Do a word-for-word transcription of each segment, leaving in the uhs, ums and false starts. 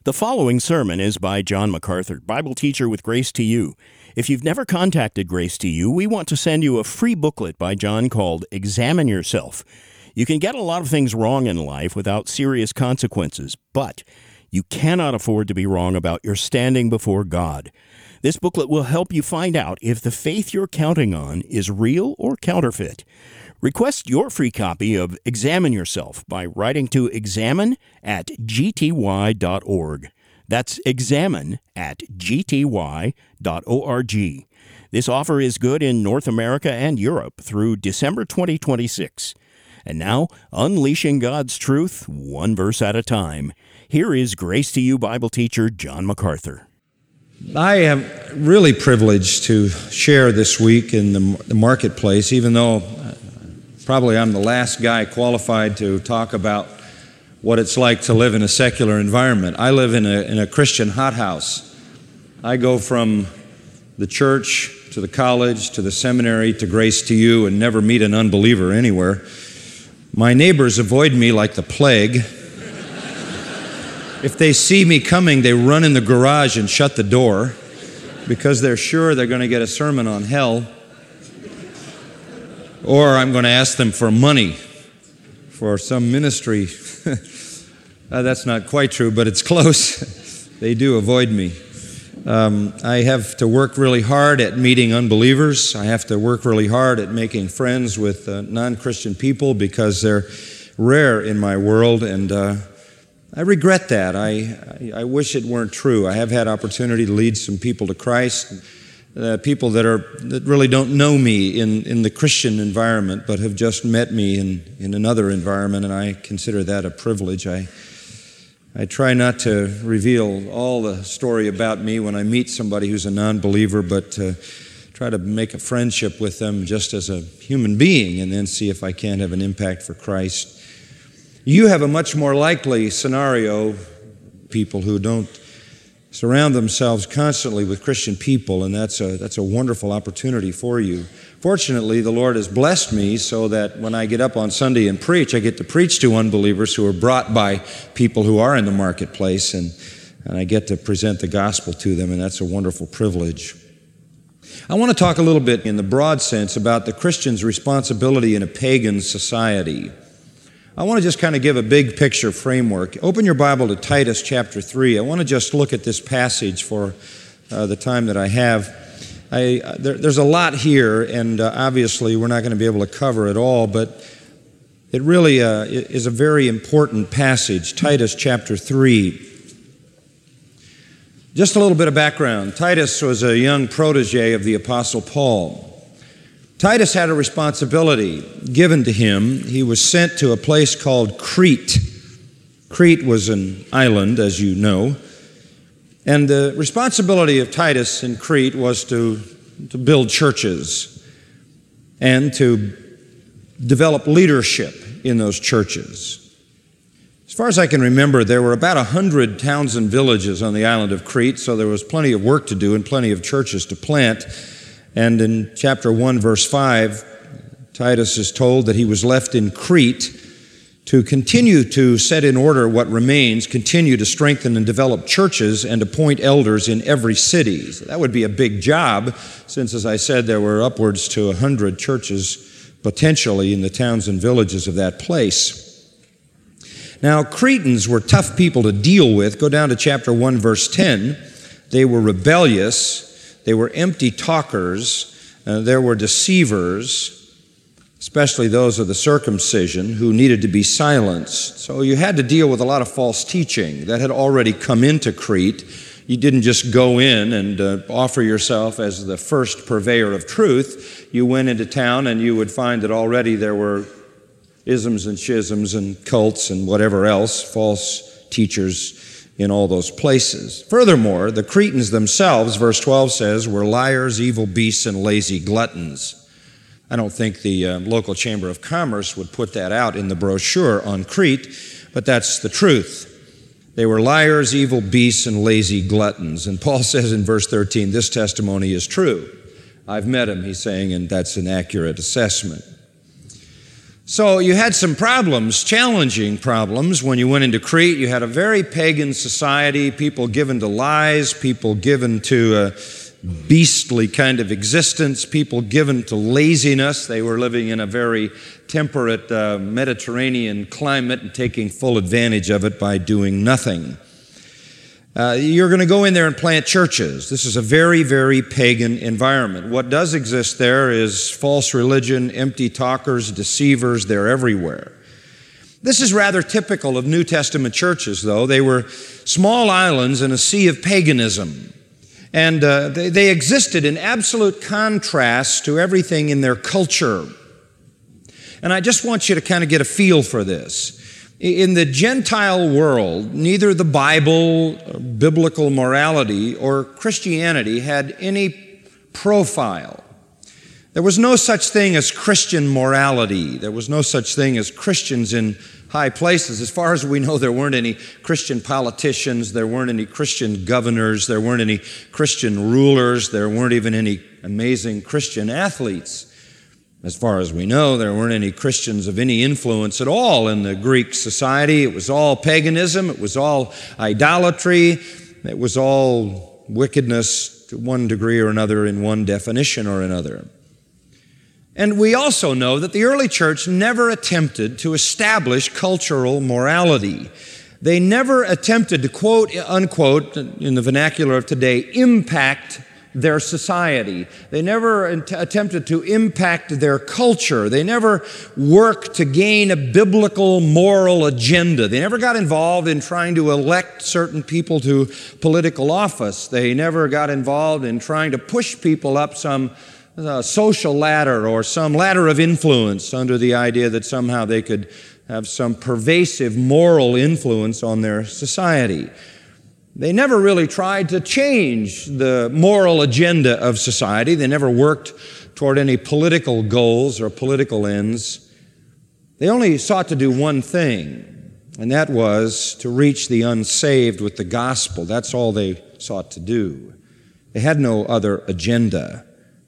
The following sermon is by John MacArthur, Bible teacher with Grace to You. If you've never contacted Grace to You, we want to send you a free booklet by John called Examine Yourself. You can get a lot of things wrong in life without serious consequences, but you cannot afford to be wrong about your standing before God. This booklet will help you find out if the faith you're counting on is real or counterfeit. Request your free copy of Examine Yourself by writing to examine at g t y dot org. That's examine at g t y dot org. This offer is good in North America and Europe through December twenty twenty-six. And now, unleashing God's truth, one verse at a time. Here is Grace to You Bible teacher John MacArthur. I am really privileged to share this week in the, the marketplace, even though probably I'm the last guy qualified to talk about what it's like to live in a secular environment. I live in a, in a Christian hothouse. I go from the church to the college to the seminary to Grace to You and never meet an unbeliever anywhere. My neighbors avoid me like the plague. If they see me coming, they run in the garage and shut the door because they're sure they're going to get a sermon on hell. Or I'm going to ask them for money for some ministry. uh, that's not quite true, but it's close. They do avoid me. Um, I have to work really hard at meeting unbelievers. I have to work really hard at making friends with uh, non-Christian people because they're rare in my world, and uh, I regret that. I, I I wish it weren't true. I have had opportunity to lead some people to Christ. Uh, people that are that really don't know me in, in the Christian environment, but have just met me in, in another environment, and I consider that a privilege. I I try not to reveal all the story about me when I meet somebody who's a non-believer, but uh, try to make a friendship with them just as a human being, and then see if I can have an impact for Christ. You have a much more likely scenario, people who don't surround themselves constantly with Christian people, and that's a that's a wonderful opportunity for you. Fortunately, the Lord has blessed me so that when I get up on Sunday and preach, I get to preach to unbelievers who are brought by people who are in the marketplace, and, and I get to present the gospel to them, and that's a wonderful privilege. I want to talk a little bit in the broad sense about the Christian's responsibility in a pagan society. I want to just kind of give a big picture framework. Open your Bible to Titus chapter three. I want to just look at this passage for uh, the time that I have. I, uh, there, there's a lot here, and uh, obviously we're not going to be able to cover it all, but it really uh, is a very important passage, Titus chapter three. Just a little bit of background. Titus was a young protege of the Apostle Paul. Titus had a responsibility given to him. He was sent to a place called Crete. Crete was an island, as you know. And the responsibility of Titus in Crete was to, to build churches and to develop leadership in those churches. As far as I can remember, there were about a hundred towns and villages on the island of Crete, so there was plenty of work to do and plenty of churches to plant. And in chapter one, verse five, Titus is told that he was left in Crete to continue to set in order what remains, continue to strengthen and develop churches, and appoint elders in every city. So that would be a big job, since, as I said, there were upwards to a hundred churches potentially in the towns and villages of that place. Now, Cretans were tough people to deal with. Go down to chapter one, verse ten. They were rebellious. They were empty talkers. Uh, there were deceivers, especially those of the circumcision, who needed to be silenced. So you had to deal with a lot of false teaching that had already come into Crete. You didn't just go in and uh, offer yourself as the first purveyor of truth. You went into town and you would find that already there were isms and schisms and cults and whatever else, false teachers in all those places. Furthermore, the Cretans themselves, verse twelve says, were liars, evil beasts, and lazy gluttons. I don't think the uh, local Chamber of Commerce would put that out in the brochure on Crete, but that's the truth. They were liars, evil beasts, and lazy gluttons. And Paul says in verse thirteen, this testimony is true. I've met him, he's saying, and that's an accurate assessment. So you had some problems, challenging problems, when you went into Crete. You had a very pagan society, people given to lies, people given to a beastly kind of existence, people given to laziness. They were living in a very temperate uh, Mediterranean climate and taking full advantage of it by doing nothing. Uh, you're going to go in there and plant churches. This is a very, very pagan environment. What does exist there is false religion, empty talkers, deceivers. They're everywhere. This is rather typical of New Testament churches, though. They were small islands in a sea of paganism. And uh, they, they existed in absolute contrast to everything in their culture. And I just want you to kind of get a feel for this. In the Gentile world, neither the Bible, biblical morality, or Christianity had any profile. There was no such thing as Christian morality. There was no such thing as Christians in high places. As far as we know, there weren't any Christian politicians, there weren't any Christian governors, there weren't any Christian rulers, there weren't even any amazing Christian athletes. As far as we know, there weren't any Christians of any influence at all in the Greek society. It was all paganism. It was all idolatry. It was all wickedness to one degree or another, in one definition or another. And we also know that the early church never attempted to establish cultural morality. They never attempted to, quote, unquote, in the vernacular of today, impact their society. They never attempted to impact their culture. They never worked to gain a biblical moral agenda. They never got involved in trying to elect certain people to political office. They never got involved in trying to push people up some uh, social ladder or some ladder of influence under the idea that somehow they could have some pervasive moral influence on their society. They never really tried to change the moral agenda of society. They never worked toward any political goals or political ends. They only sought to do one thing, and that was to reach the unsaved with the gospel. That's all they sought to do. They had no other agenda.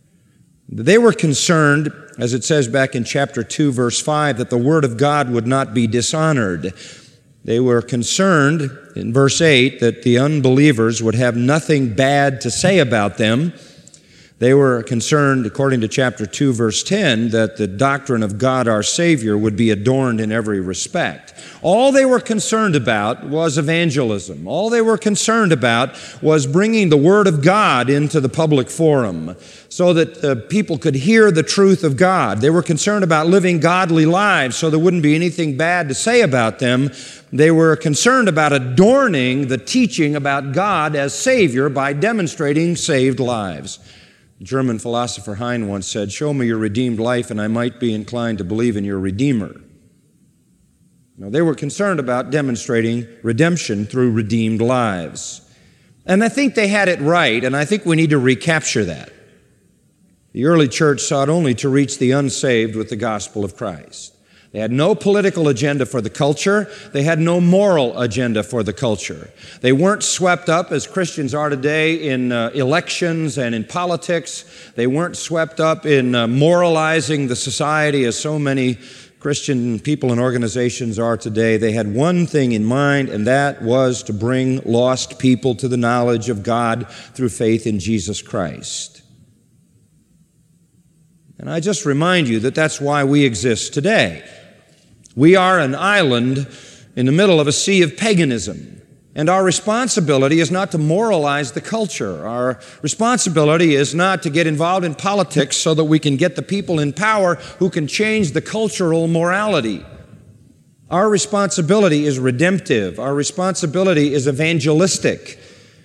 They were concerned, as it says back in chapter two, verse five, that the word of God would not be dishonored. They were concerned, in verse eight, that the unbelievers would have nothing bad to say about them. They were concerned, according to chapter two, verse ten, that the doctrine of God our Savior would be adorned in every respect. All they were concerned about was evangelism. All they were concerned about was bringing the Word of God into the public forum so that uh, people could hear the truth of God. They were concerned about living godly lives so there wouldn't be anything bad to say about them. They were concerned about adorning the teaching about God as Savior by demonstrating saved lives. The German philosopher Heine once said, "Show me your redeemed life and I might be inclined to believe in your Redeemer." Now, they were concerned about demonstrating redemption through redeemed lives. And I think they had it right, and I think we need to recapture that. The early church sought only to reach the unsaved with the gospel of Christ. They had no political agenda for the culture. They had no moral agenda for the culture. They weren't swept up, as Christians are today, in uh, elections and in politics. They weren't swept up in uh, moralizing the society, as so many Christian people and organizations are today. They had one thing in mind, and that was to bring lost people to the knowledge of God through faith in Jesus Christ. And I just remind you that that's why we exist today. We are an island in the middle of a sea of paganism. And our responsibility is not to moralize the culture. Our responsibility is not to get involved in politics so that we can get the people in power who can change the cultural morality. Our responsibility is redemptive. Our responsibility is evangelistic.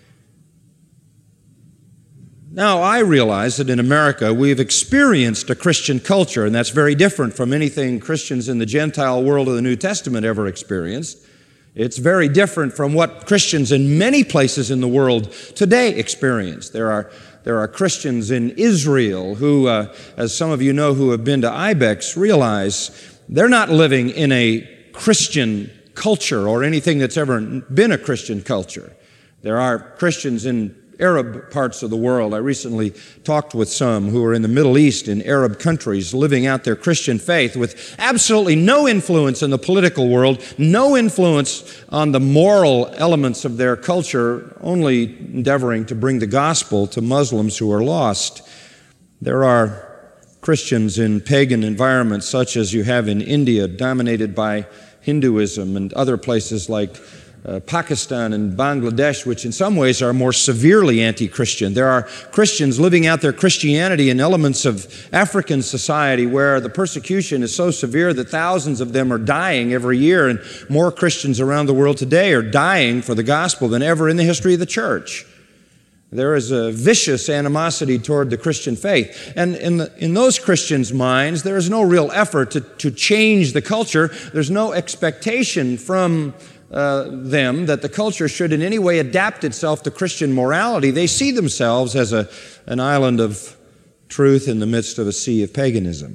Now, I realize that in America we've experienced a Christian culture, and that's very different from anything Christians in the Gentile world of the New Testament ever experienced. It's very different from what Christians in many places in the world today experience. There are, there are Christians in Israel who, uh, as some of you know who have been to Ibex, realize they're not living in a Christian culture or anything that's ever been a Christian culture. There are Christians in Arab parts of the world. I recently talked with some who are in the Middle East, in Arab countries, living out their Christian faith with absolutely no influence in the political world, no influence on the moral elements of their culture, only endeavoring to bring the gospel to Muslims who are lost. There are Christians in pagan environments such as you have in India, dominated by Hinduism, and other places like Uh, Pakistan and Bangladesh, which in some ways are more severely anti-Christian. There are Christians living out their Christianity in elements of African society where the persecution is so severe that thousands of them are dying every year, and more Christians around the world today are dying for the gospel than ever in the history of the church. There is a vicious animosity toward the Christian faith. And in, the, in those Christians' minds, there is no real effort to, to change the culture. There's no expectation from Uh, them that the culture should in any way adapt itself to Christian morality. They see themselves as a, an island of truth in the midst of a sea of paganism.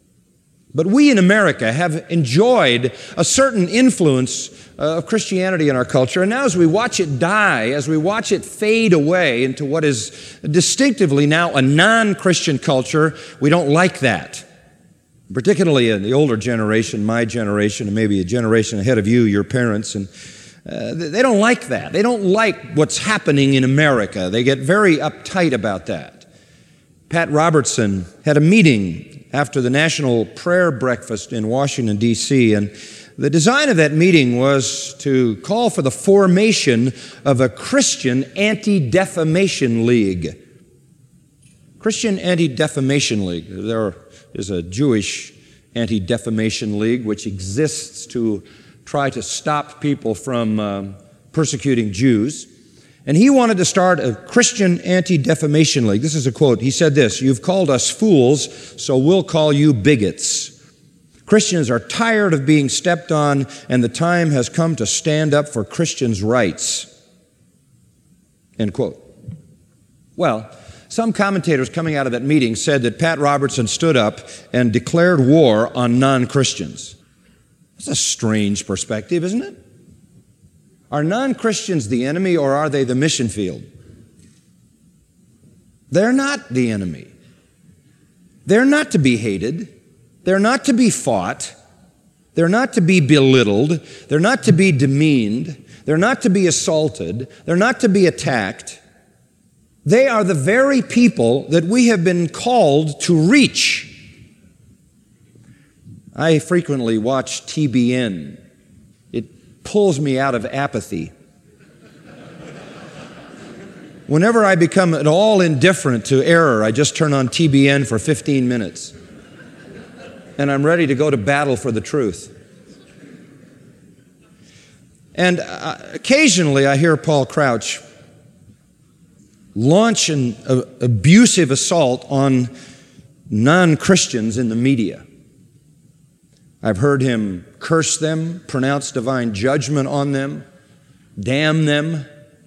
But we in America have enjoyed a certain influence uh, of Christianity in our culture, and now as we watch it die, as we watch it fade away into what is distinctively now a non-Christian culture, we don't like that. Particularly in the older generation, my generation, and maybe a generation ahead of you, your parents, and uh, they don't like that. They don't like what's happening in America. They get very uptight about that. Pat Robertson had a meeting after the National Prayer Breakfast in Washington, D C, and the design of that meeting was to call for the formation of a Christian Anti-Defamation League. Christian Anti-Defamation League. There is a Jewish Anti-Defamation League which exists to try to stop people from um, persecuting Jews. And he wanted to start a Christian Anti-Defamation League. This is a quote. He said this: "You've called us fools, so we'll call you bigots. Christians are tired of being stepped on, and the time has come to stand up for Christians' rights." End quote. Well, some commentators coming out of that meeting said that Pat Robertson stood up and declared war on non-Christians. That's a strange perspective, isn't it? Are non-Christians the enemy, or are they the mission field? They're not the enemy. They're not to be hated. They're not to be fought. They're not to be belittled. They're not to be demeaned. They're not to be assaulted. They're not to be attacked. They are the very people that we have been called to reach. I frequently watch T B N. It pulls me out of apathy. Whenever I become at all indifferent to error, I just turn on T B N for fifteen minutes. And I'm ready to go to battle for the truth. And uh, occasionally I hear Paul Crouch launch an uh, abusive assault on non-Christians in the media. I've heard him curse them, pronounce divine judgment on them, damn them,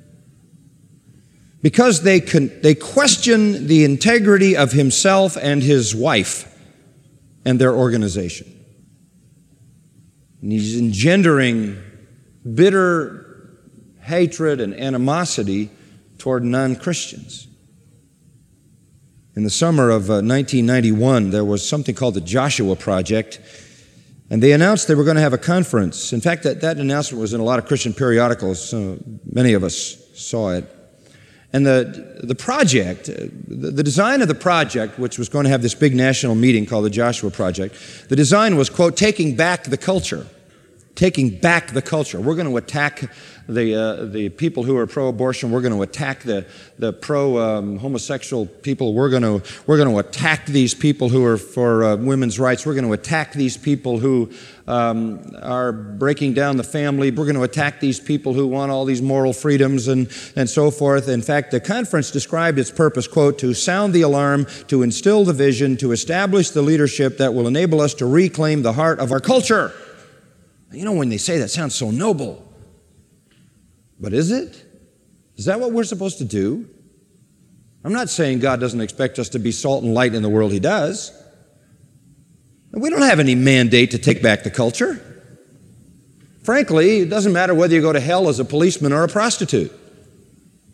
because they con- they question the integrity of himself and his wife and their organization. And he's engendering bitter hatred and animosity toward non-Christians. In the summer of uh, nineteen ninety-one, there was something called the Joshua Project, and they announced they were going to have a conference. In fact, that, that announcement was in a lot of Christian periodicals. So many of us saw it. And the, the project, the, the design of the project, which was going to have this big national meeting called the Joshua Project, the design was, quote, taking back the culture. Taking back the culture. We're going to attack the uh, the people who are pro-abortion. We're going to attack the the pro-homosexual um, people. We're going to we're going to attack these people who are for uh, women's rights. We're going to attack these people who um, are breaking down the family. We're going to attack these people who want all these moral freedoms and and so forth. In fact, the conference described its purpose, quote, to sound the alarm, to instill the vision, to establish the leadership that will enable us to reclaim the heart of our culture. You know, when they say that, it sounds so noble. But is it? Is that what we're supposed to do? I'm not saying God doesn't expect us to be salt and light in the world. He does. We don't have any mandate to take back the culture. Frankly, it doesn't matter whether you go to hell as a policeman or a prostitute.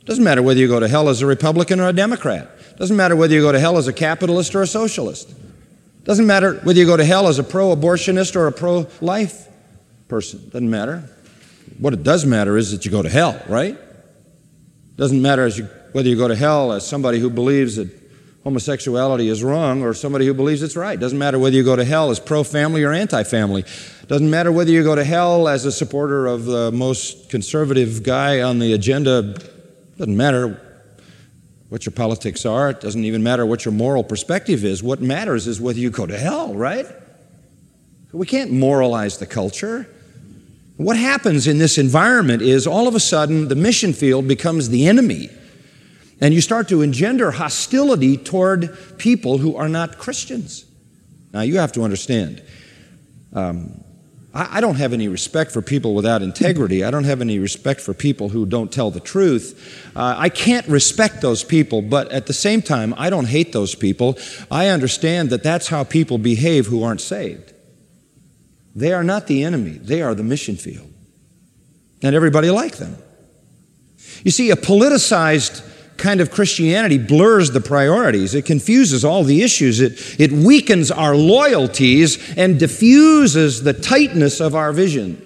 It doesn't matter whether you go to hell as a Republican or a Democrat. It doesn't matter whether you go to hell as a capitalist or a socialist. It doesn't matter whether you go to hell as a pro-abortionist or a pro-life person. It doesn't matter. What it does matter is that you go to hell, right? It doesn't matter as you, whether you go to hell as somebody who believes that homosexuality is wrong or somebody who believes it's right. It doesn't matter whether you go to hell as pro-family or anti-family. It doesn't matter whether you go to hell as a supporter of the most conservative guy on the agenda. It doesn't matter what your politics are. It doesn't even matter what your moral perspective is. What matters is whether you go to hell, right? We can't moralize the culture. What happens in this environment is all of a sudden the mission field becomes the enemy. And you start to engender hostility toward people who are not Christians. Now, you have to understand, um, I, I don't have any respect for people without integrity. I don't have any respect for people who don't tell the truth. Uh, I can't respect those people, but at the same time, I don't hate those people. I understand that that's how people behave who aren't saved. They are not the enemy. They are the mission field. And everybody like them. You see, a politicized kind of Christianity blurs the priorities. It confuses all the issues. It, it weakens our loyalties and diffuses the tightness of our vision.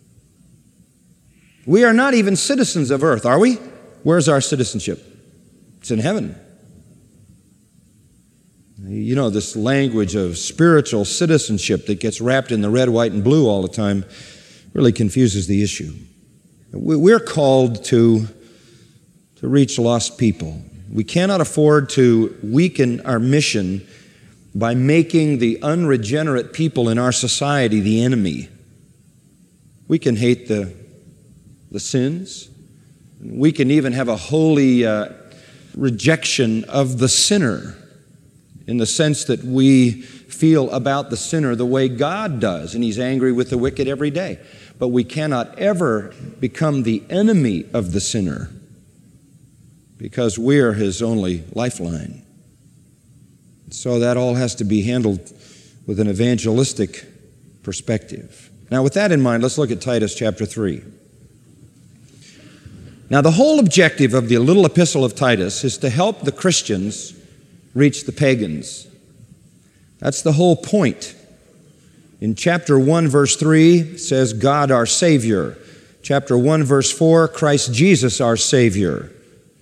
We are not even citizens of earth, are we? Where's our citizenship? It's in heaven. You know, this language of spiritual citizenship that gets wrapped in the red, white, and blue all the time really confuses the issue. We're called to to reach lost people. We cannot afford to weaken our mission by making the unregenerate people in our society the enemy. We can hate the, the sins. We can even have a holy uh, rejection of the sinner in the sense that we feel about the sinner the way God does, and He's angry with the wicked every day. But we cannot ever become the enemy of the sinner, because we're his only lifeline. So that all has to be handled with an evangelistic perspective. Now, with that in mind, let's look at Titus chapter three. Now, the whole objective of the little epistle of Titus is to help the Christians reach the pagans. That's the whole point. In chapter one, verse three, it says, God our Savior. Chapter one, verse four, Christ Jesus our Savior.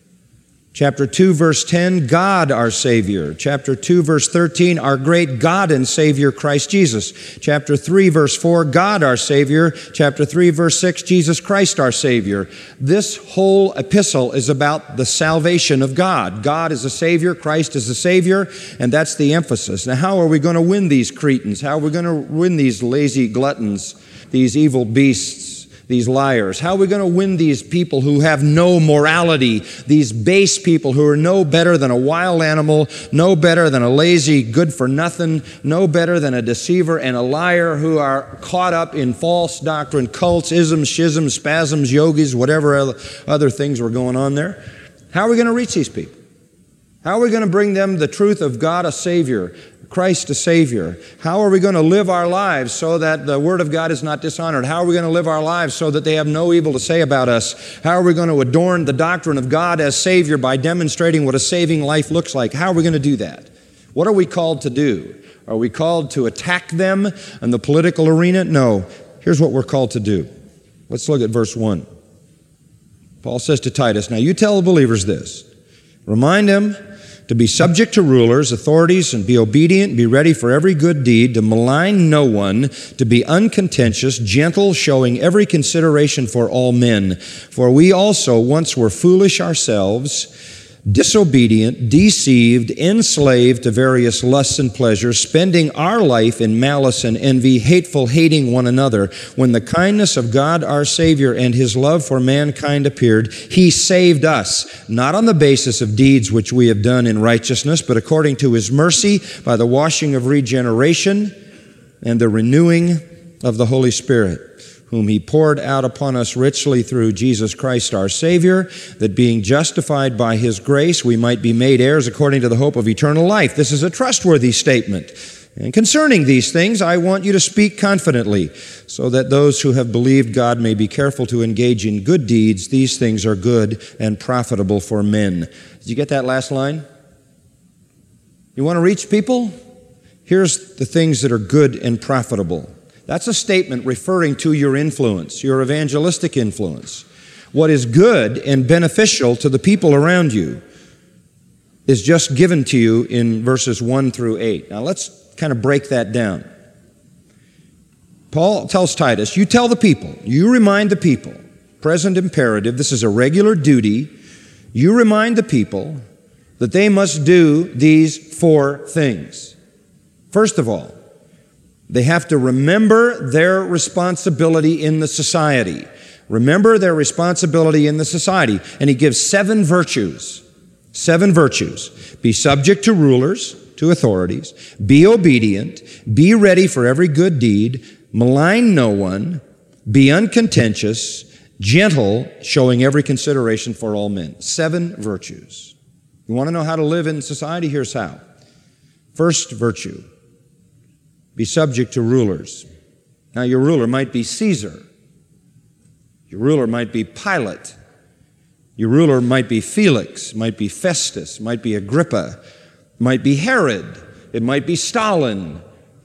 Chapter two, verse ten, God our Savior. Chapter two, verse thirteen, our great God and Savior, Christ Jesus. Chapter three, verse four, God our Savior. Chapter three, verse six, Jesus Christ our Savior. This whole epistle is about the salvation of God. God is a Savior, Christ is a Savior, and that's the emphasis. Now, how are we going to win these Cretans? How are we going to win these lazy gluttons, these evil beasts, these liars? How are we going to win these people who have no morality, these base people who are no better than a wild animal, no better than a lazy good-for-nothing, no better than a deceiver and a liar, who are caught up in false doctrine, cults, isms, schisms, spasms, yogis, whatever other things were going on there? How are we going to reach these people? How are we going to bring them the truth of God, a Savior, Christ a Savior? How are we going to live our lives so that the Word of God is not dishonored? How are we going to live our lives so that they have no evil to say about us? How are we going to adorn the doctrine of God as Savior by demonstrating what a saving life looks like? How are we going to do that? What are we called to do? Are we called to attack them in the political arena? No. Here's what we're called to do. Let's look at verse one. Paul says to Titus, now you tell the believers this. Remind them to be subject to rulers, authorities, and be obedient, be ready for every good deed, to malign no one, to be uncontentious, gentle, showing every consideration for all men. For we also once were foolish ourselves, disobedient, deceived, enslaved to various lusts and pleasures, spending our life in malice and envy, hateful, hating one another. When the kindness of God our Savior and His love for mankind appeared, He saved us, not on the basis of deeds which we have done in righteousness, but according to His mercy, by the washing of regeneration and the renewing of the Holy Spirit, whom He poured out upon us richly through Jesus Christ our Savior, that being justified by His grace, we might be made heirs according to the hope of eternal life. This is a trustworthy statement. And concerning these things, I want you to speak confidently, so that those who have believed God may be careful to engage in good deeds. These things are good and profitable for men. Did you get that last line? You want to reach people? Here's the things that are good and profitable. That's a statement referring to your influence, your evangelistic influence. What is good and beneficial to the people around you is just given to you in verses one through eight. Now let's kind of break that down. Paul tells Titus, you tell the people, you remind the people, present imperative, this is a regular duty, you remind the people that they must do these four things. First of all, they have to remember their responsibility in the society. Remember their responsibility in the society. And he gives seven virtues. Seven virtues. Be subject to rulers, to authorities. Be obedient. Be ready for every good deed. Malign no one. Be uncontentious. Gentle, showing every consideration for all men. Seven virtues. You want to know how to live in society? Here's how. First virtue. Be subject to rulers. Now, your ruler might be Caesar. Your ruler might be Pilate. Your ruler might be Felix, might be Festus, might be Agrippa, might be Herod, it might be Stalin,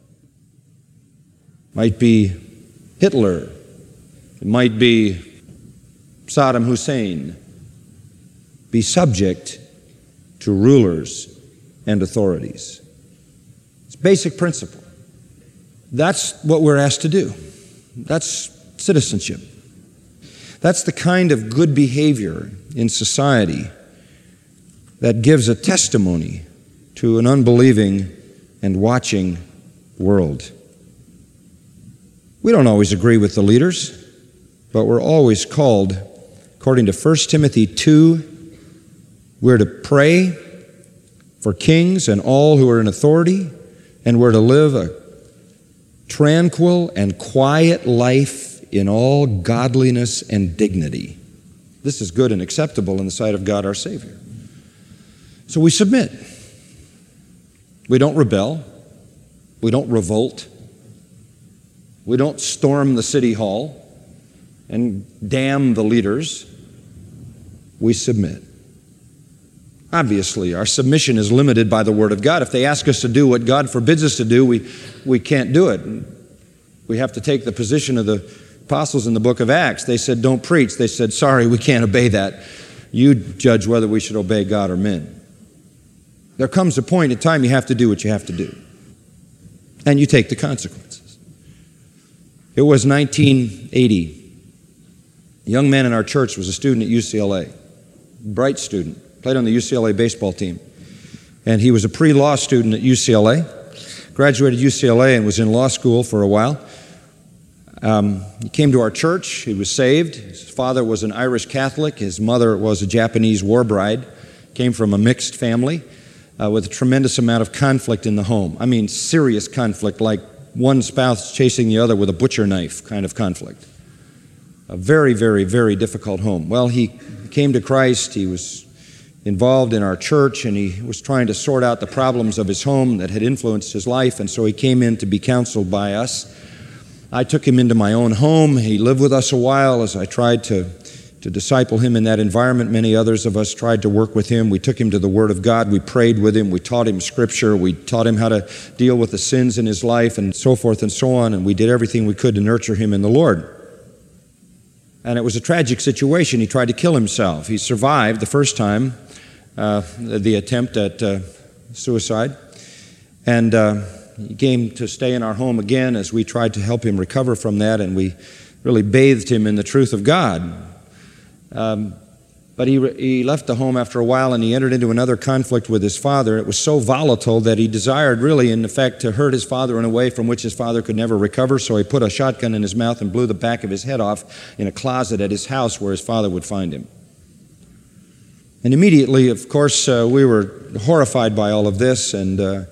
might be Hitler, it might be Saddam Hussein. Be subject to rulers and authorities. It's a basic principle. That's what we're asked to do. That's citizenship. That's the kind of good behavior in society that gives a testimony to an unbelieving and watching world. We don't always agree with the leaders, but we're always called, according to First Timothy two, we're to pray for kings and all who are in authority, and we're to live a tranquil and quiet life in all godliness and dignity. This is good and acceptable in the sight of God our Savior. So we submit. We don't rebel. We don't revolt. We don't storm the city hall and damn the leaders. We submit. Obviously, our submission is limited by the Word of God. If they ask us to do what God forbids us to do, we, we can't do it. We have to take the position of the apostles in the book of Acts. They said, don't preach. They said, sorry, we can't obey that. You judge whether we should obey God or men. There comes a point in time you have to do what you have to do. And you take the consequences. It was nineteen eighty. A young man in our church was a student at U C L A. Bright student. Played on the U C L A baseball team. And he was a pre-law student at U C L A. Graduated U C L A and was in law school for a while. Um, he came to our church. He was saved. His father was an Irish Catholic. His mother was a Japanese war bride. Came from a mixed family uh, with a tremendous amount of conflict in the home. I mean, serious conflict, like one spouse chasing the other with a butcher knife kind of conflict. A very, very, very difficult home. Well, he came to Christ. He was involved in our church, and he was trying to sort out the problems of his home that had influenced his life, and so he came in to be counseled by us. I took him into my own home. He lived with us a while as I tried to, to disciple him in that environment. Many others of us tried to work with him. We took him to the Word of God. We prayed with him. We taught him Scripture. We taught him how to deal with the sins in his life and so forth and so on, and we did everything we could to nurture him in the Lord. And it was a tragic situation. He tried to kill himself. He survived the first time, uh, the attempt at uh, suicide, and uh, he came to stay in our home again as we tried to help him recover from that, and we really bathed him in the truth of God. Um, but he, he left the home after a while, and he entered into another conflict with his father. It was so volatile that he desired really, in effect, to hurt his father in a way from which his father could never recover, so he put a shotgun in his mouth and blew the back of his head off in a closet at his house where his father would find him. And immediately, of course, uh, we were horrified by all of this, and uh,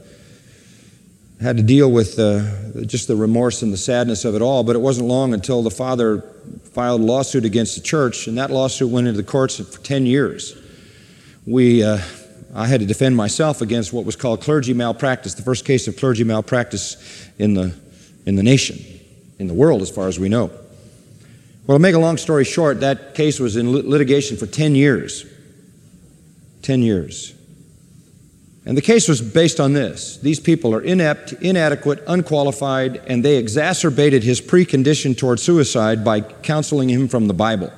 had to deal with uh, just the remorse and the sadness of it all. But it wasn't long until the father filed a lawsuit against the church, and that lawsuit went into the courts for ten years. We uh, I had to defend myself against what was called clergy malpractice, the first case of clergy malpractice in the, in the nation, in the world as far as we know. Well, to make a long story short, that case was in litigation for ten years. ten years. And the case was based on this. These people are inept, inadequate, unqualified, and they exacerbated his precondition toward suicide by counseling him from the Bible.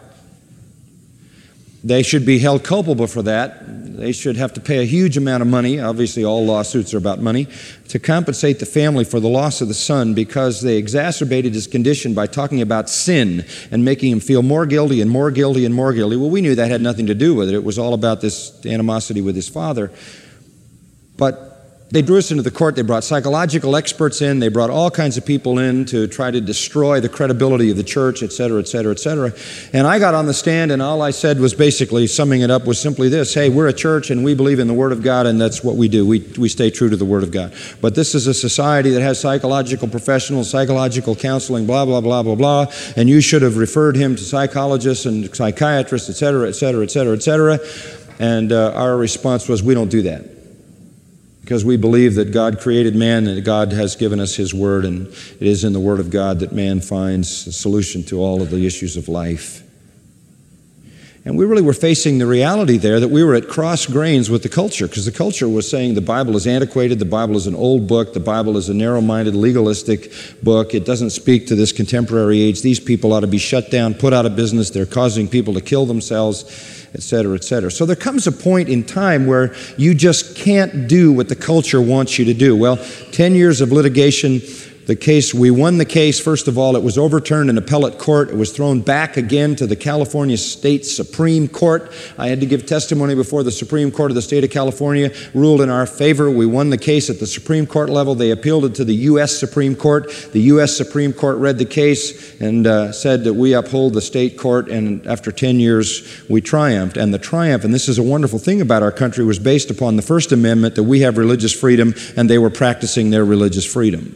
They should be held culpable for that. They should have to pay a huge amount of money. Obviously, all lawsuits are about money, to compensate the family for the loss of the son because they exacerbated his condition by talking about sin and making him feel more guilty and more guilty and more guilty. Well, we knew that had nothing to do with it. It was all about this animosity with his father. But they drew us into the court. They brought psychological experts in. They brought all kinds of people in to try to destroy the credibility of the church, et cetera, et cetera, et cetera. And I got on the stand, and all I said was basically, summing it up, was simply this: hey, we're a church, and we believe in the Word of God, and that's what we do. We, we stay true to the Word of God. But this is a society that has psychological professionals, psychological counseling, blah, blah, blah, blah, blah, and you should have referred him to psychologists and psychiatrists, et cetera, et cetera, et cetera, et cetera. And uh, our response was, we don't do that. Because we believe that God created man and God has given us His Word, and it is in the Word of God that man finds a solution to all of the issues of life. And we really were facing the reality there that we were at cross grains with the culture, because the culture was saying the Bible is antiquated, the Bible is an old book, the Bible is a narrow-minded, legalistic book. It doesn't speak to this contemporary age. These people ought to be shut down, put out of business. They're causing people to kill themselves, et cetera, et cetera. So there comes a point in time where you just can't do what the culture wants you to do. Well, ten years of litigation, the case, we won the case. First of all, it was overturned in appellate court. It was thrown back again to the California State Supreme Court. I had to give testimony before the Supreme Court of the state of California, ruled in our favor. We won the case at the Supreme Court level. They appealed it to the U S Supreme Court. The U S Supreme Court read the case and uh, said that we uphold the state court, and after ten years, we triumphed. And the triumph, and this is a wonderful thing about our country, was based upon the First Amendment, that we have religious freedom, and they were practicing their religious freedom.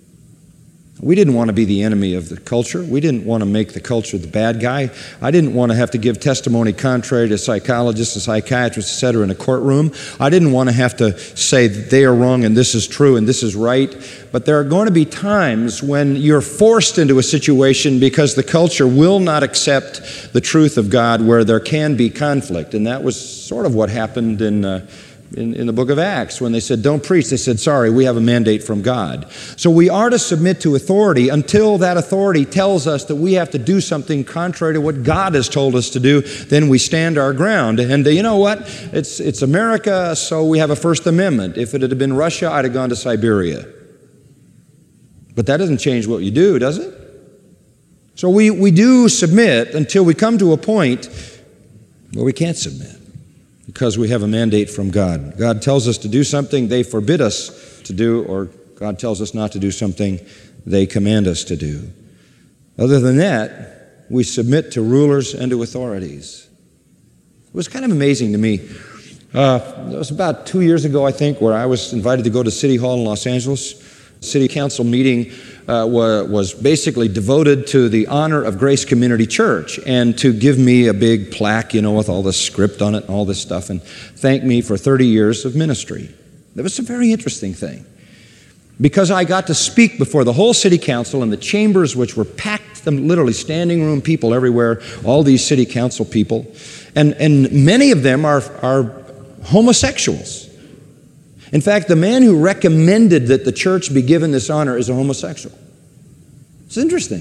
We didn't want to be the enemy of the culture. We didn't want to make the culture the bad guy. I didn't want to have to give testimony contrary to psychologists and psychiatrists, et cetera, in a courtroom. I didn't want to have to say that they are wrong and this is true and this is right. But there are going to be times when you're forced into a situation because the culture will not accept the truth of God, where there can be conflict. And that was sort of what happened in uh, In, in the book of Acts. When they said, don't preach, they said, sorry, we have a mandate from God. So we are to submit to authority until that authority tells us that we have to do something contrary to what God has told us to do. Then we stand our ground. And uh, you know what? It's, it's America, so we have a First Amendment. If it had been Russia, I'd have gone to Siberia. But that doesn't change what you do, does it? So we, we do submit until we come to a point where we can't submit, because we have a mandate from God. God tells us to do something they forbid us to do, or God tells us not to do something they command us to do. Other than that, we submit to rulers and to authorities. It was kind of amazing to me. Uh, it was about two years ago, I think, where I was invited to go to City Hall in Los Angeles. City Council meeting uh, was basically devoted to the honor of Grace Community Church, and to give me a big plaque, you know, with all the script on it and all this stuff, and thank me for thirty years of ministry. That was a very interesting thing, because I got to speak before the whole City Council in the chambers, which were packed, them literally standing room people everywhere, all these City Council people, and, and many of them are, are homosexuals. In fact, the man who recommended that the church be given this honor is a homosexual. It's interesting.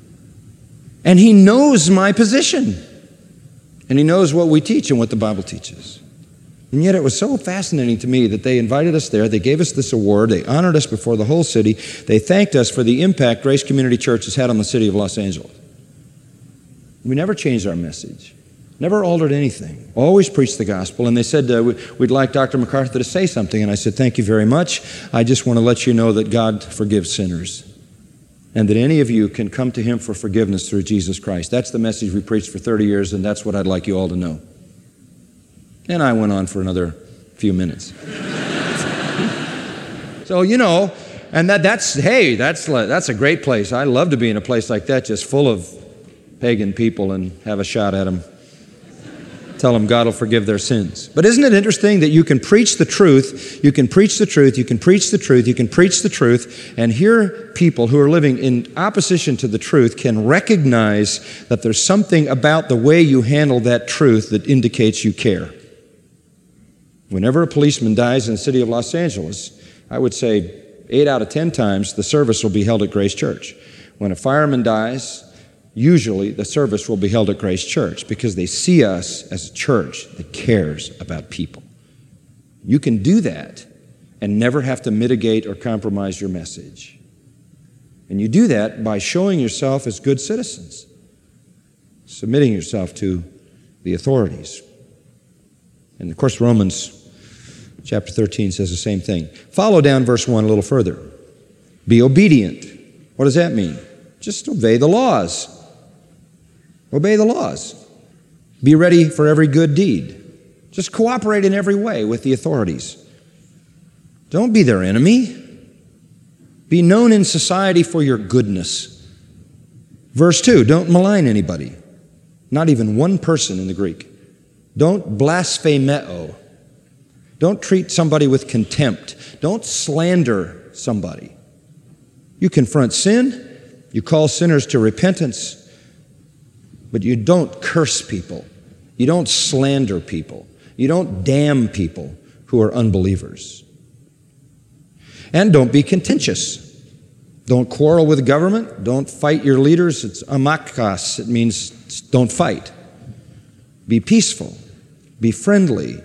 And he knows my position. And he knows what we teach and what the Bible teaches. And yet it was so fascinating to me that they invited us there. They gave us this award. They honored us before the whole city. They thanked us for the impact Grace Community Church has had on the city of Los Angeles. We never changed our message. Never altered anything. Always preached the gospel. And they said, uh, we'd like Doctor MacArthur to say something. And I said, thank you very much. I just want to let you know that God forgives sinners, and that any of you can come to Him for forgiveness through Jesus Christ. That's the message we preached for thirty years, and that's what I'd like you all to know. And I went on for another few minutes. So, you know, and that, that's, hey, that's, that's a great place. I love to be in a place like that, just full of pagan people, and have a shot at them. Tell them God will forgive their sins. But isn't it interesting that you can preach the truth, you can preach the truth, you can preach the truth, you can preach the truth, and here people who are living in opposition to the truth can recognize that there's something about the way you handle that truth that indicates you care. Whenever a policeman dies in the city of Los Angeles, I would say eight out of ten times the service will be held at Grace Church. When a fireman dies, usually the service will be held at Grace Church because they see us as a church that cares about people. You can do that and never have to mitigate or compromise your message. And you do that by showing yourself as good citizens, submitting yourself to the authorities. And of course, Romans chapter thirteen says the same thing. Follow down verse one a little further. Be obedient. What does that mean? Just obey the laws. Obey the laws. Be ready for every good deed. Just cooperate in every way with the authorities. Don't be their enemy. Be known in society for your goodness. Verse two, don't malign anybody. Not even one person in the Greek. Don't blasphemeo. Don't treat somebody with contempt. Don't slander somebody. You confront sin, you call sinners to repentance, but you don't curse people. You don't slander people. You don't damn people who are unbelievers. And don't be contentious. Don't quarrel with the government. Don't fight your leaders. It's amakos. It means don't fight. Be peaceful. Be friendly.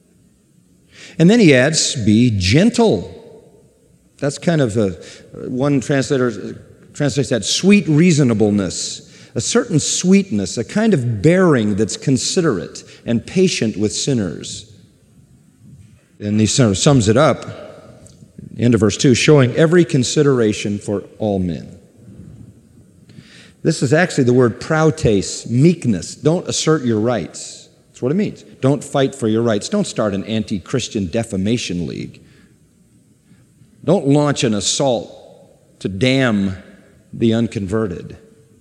And then he adds, be gentle. That's kind of a, one translator translates that sweet reasonableness, a certain sweetness, a kind of bearing that's considerate and patient with sinners. And he sort of sums it up, end of verse two, showing every consideration for all men. This is actually the word prautes, meekness. Don't assert your rights. That's what it means. Don't fight for your rights. Don't start an anti-Christian defamation league. Don't launch an assault to damn the unconverted.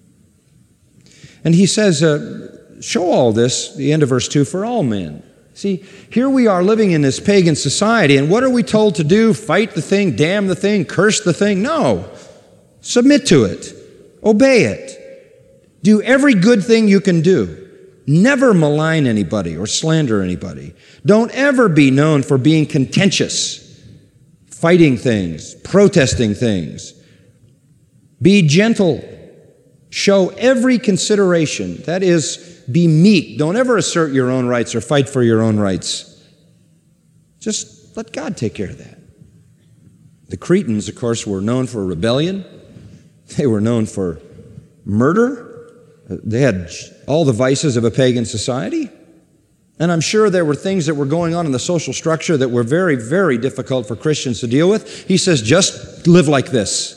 And he says, uh, show all this, the end of verse two, for all men. See, here we are living in this pagan society, and what are we told to do? Fight the thing, damn the thing, curse the thing? No. Submit to it. Obey it. Do every good thing you can do. Never malign anybody or slander anybody. Don't ever be known for being contentious, fighting things, protesting things. Be gentle. Show every consideration. That is, be meek. Don't ever assert your own rights or fight for your own rights. Just let God take care of that. The Cretans, of course, were known for rebellion. They were known for murder. They had all the vices of a pagan society. And I'm sure there were things that were going on in the social structure that were very, very difficult for Christians to deal with. He says, just live like this.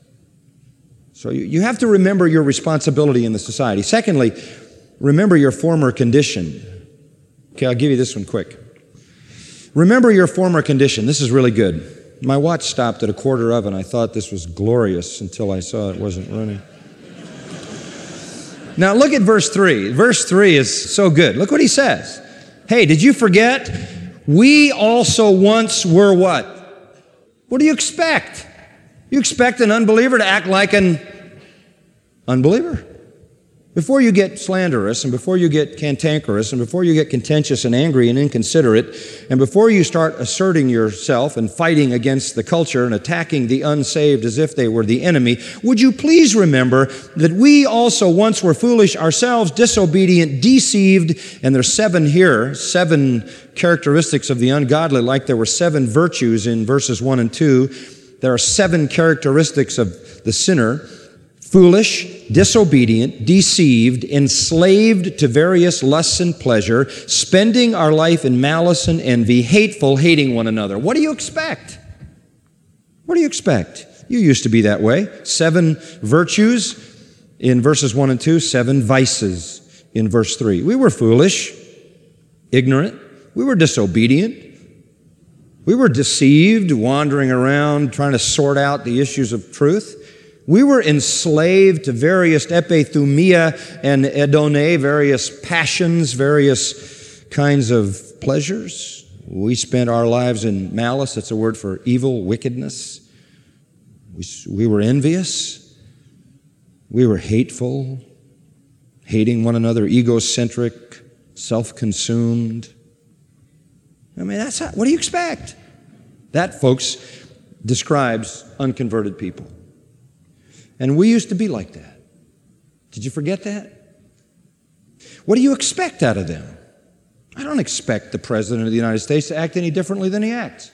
So you, you have to remember your responsibility in the society. Secondly, remember your former condition. Okay, I'll give you this one quick. Remember your former condition. This is really good. My watch stopped at a quarter of, and I thought this was glorious until I saw it wasn't running. Now look at verse three. Verse three is so good. Look what he says. Hey, did you forget? We also once were what? What do you expect? You expect an unbeliever to act like an unbeliever? Before you get slanderous, and before you get cantankerous, and before you get contentious and angry and inconsiderate, and before you start asserting yourself and fighting against the culture and attacking the unsaved as if they were the enemy, would you please remember that we also once were foolish ourselves, disobedient, deceived, and there's seven here, seven characteristics of the ungodly, like there were seven virtues in verses one and two. There are seven characteristics of the sinner: foolish, disobedient, deceived, enslaved to various lusts and pleasure, spending our life in malice and envy, hateful, hating one another. What do you expect? What do you expect? You used to be that way. Seven virtues in verses one and two, seven vices in verse three. We were foolish, ignorant. We were disobedient. We were deceived, wandering around, trying to sort out the issues of truth. We were enslaved to various epithumia and edone, various passions, various kinds of pleasures. We spent our lives in malice. That's a word for evil, wickedness. We, we were envious. We were hateful, hating one another, egocentric, self-consumed. I mean, that's how, what do you expect? That, folks, describes unconverted people. And we used to be like that. Did you forget that? What do you expect out of them? I don't expect the President of the United States to act any differently than he acts.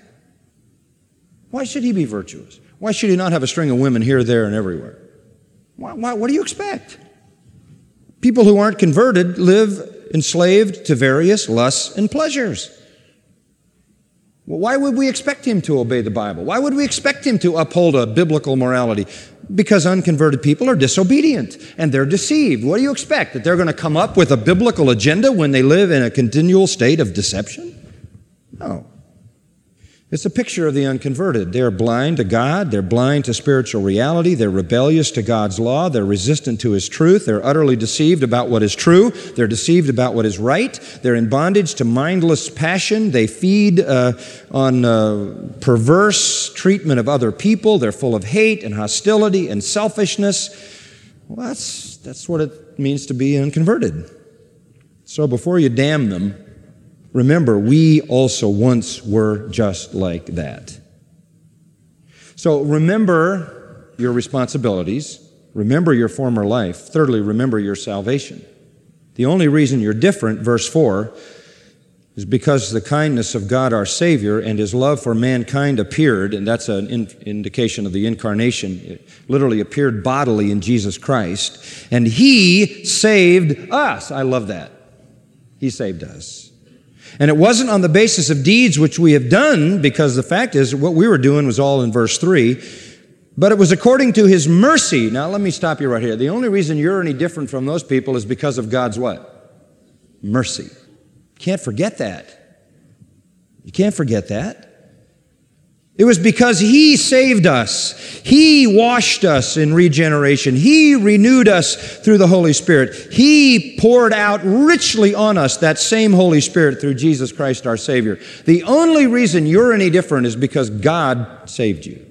Why should he be virtuous? Why should he not have a string of women here, there, and everywhere? Why, why, what do you expect? People who aren't converted live enslaved to various lusts and pleasures. Well, why would we expect him to obey the Bible? Why would we expect him to uphold a biblical morality? Because unconverted people are disobedient and they're deceived. What do you expect? That they're going to come up with a biblical agenda when they live in a continual state of deception? No. It's a picture of the unconverted. They're blind to God. They're blind to spiritual reality. They're rebellious to God's law. They're resistant to His truth. They're utterly deceived about what is true. They're deceived about what is right. They're in bondage to mindless passion. They feed uh, on uh, perverse treatment of other people. They're full of hate and hostility and selfishness. Well, that's, that's what it means to be unconverted. So before you damn them, remember, we also once were just like that. So remember your responsibilities. Remember your former life. Thirdly, remember your salvation. The only reason you're different, verse four, is because the kindness of God our Savior and His love for mankind appeared, and that's an in- indication of the incarnation. It literally appeared bodily in Jesus Christ, and He saved us. I love that. He saved us. And it wasn't on the basis of deeds which we have done, because the fact is what we were doing was all in verse three, but it was according to His mercy. Now let me stop you right here. The only reason you're any different from those people is because of God's what? Mercy. You can't forget that. You can't forget that. It was because He saved us. He washed us in regeneration. He renewed us through the Holy Spirit. He poured out richly on us that same Holy Spirit through Jesus Christ our Savior. The only reason you're any different is because God saved you.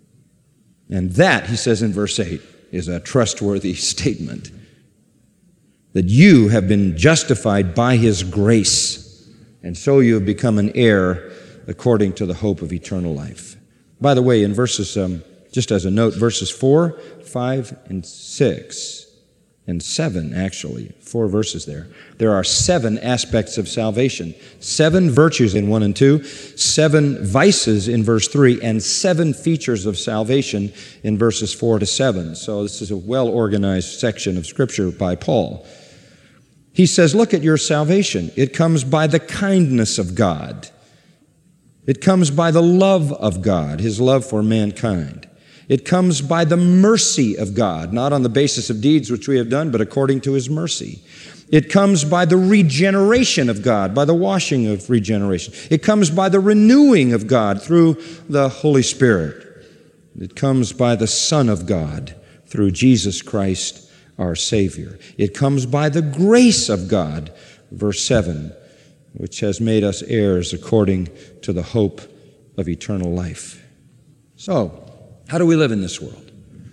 And that, he says in verse eight, is a trustworthy statement. That you have been justified by His grace, and so you have become an heir according to the hope of eternal life. By the way, in verses, um, just as a note, verses four, five, and six, and seven, actually, four verses there, there are seven aspects of salvation. Seven virtues in one and two, seven vices in verse three, and seven features of salvation in verses four to seven. So this is a well-organized section of Scripture by Paul. He says, look at your salvation. It comes by the kindness of God. It comes by the love of God, His love for mankind. It comes by the mercy of God, not on the basis of deeds which we have done, but according to His mercy. It comes by the regeneration of God, by the washing of regeneration. It comes by the renewing of God through the Holy Spirit. It comes by the Son of God through Jesus Christ, our Savior. It comes by the grace of God, verse seven, which has made us heirs according to the hope of eternal life. So, how do we live in this world?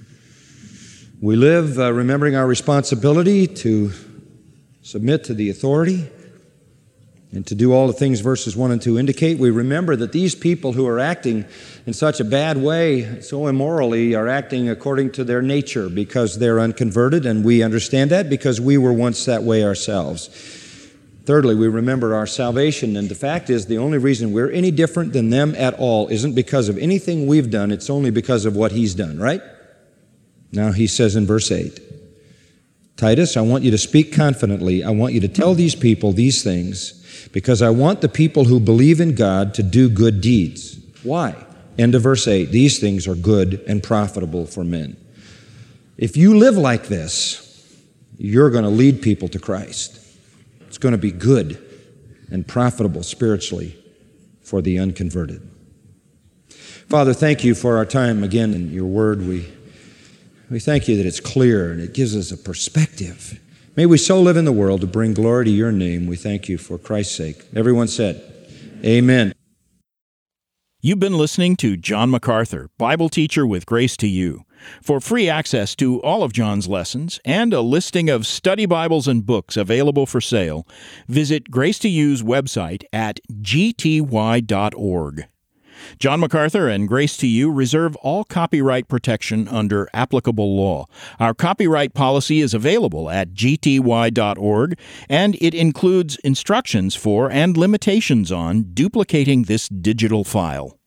We live uh, remembering our responsibility to submit to the authority and to do all the things verses one and two indicate. We remember that these people who are acting in such a bad way, so immorally, are acting according to their nature because they're unconverted, and we understand that because we were once that way ourselves. Thirdly, we remember our salvation, and the fact is the only reason we're any different than them at all isn't because of anything we've done, it's only because of what He's done, right? Now he says in verse eight, Titus, I want you to speak confidently. I want you to tell these people these things because I want the people who believe in God to do good deeds. Why? End of verse eight, these things are good and profitable for men. If you live like this, you're going to lead people to Christ. It's going to be good and profitable spiritually for the unconverted. Father, thank you for our time again in your word. We, we thank you that it's clear and it gives us a perspective May we so live in the world to bring glory to your name. We thank you for Christ's sake. Everyone said, amen. You've been listening to John MacArthur, Bible teacher with Grace to You. For free access to all of John's lessons and a listing of study Bibles and books available for sale, visit Grace to You's website at g t y dot org. John MacArthur and Grace to You reserve all copyright protection under applicable law. Our copyright policy is available at g t y dot org, and it includes instructions for and limitations on duplicating this digital file.